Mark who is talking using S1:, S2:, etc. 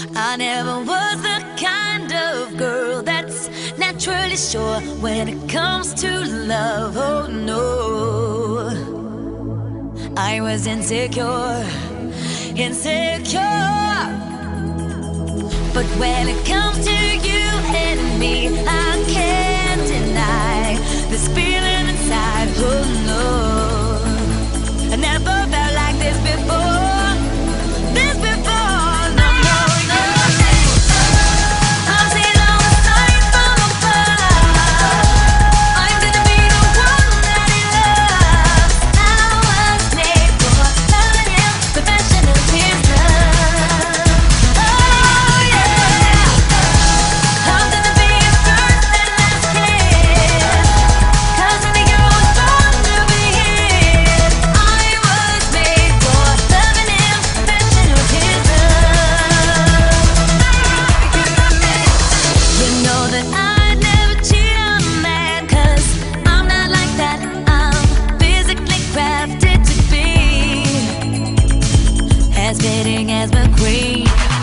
S1: I never was the kind of girl that's naturally sure when it comes to love. Oh no, I was insecure. But when it comes to you and me, I can't deny this feeling inside. Oh no, I never felt like this before. This before, no, no, no. I'm seeing all the signs from above. I'm gonna be the one that he loves. I was made for loving him, professional his love. Oh yeah, I'm gonna be his first and last kiss. 'Cause any girl was born to be his. I was made for loving him, professional his love. You know that I'd never cheat on a man, 'cause I'm not like that. I'm physically crafted to be as fitting as McQueen.